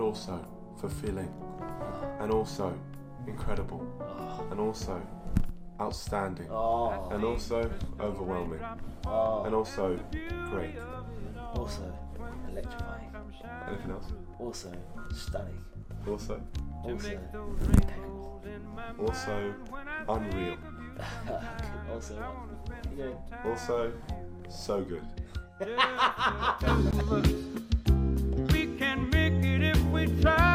also fulfilling, and also incredible, and also outstanding, and also overwhelming, and also great. Also electrifying. Anything else? Also stunning. Also? Also impeccable. Also unreal. Also, Also so good. We can make it if we try.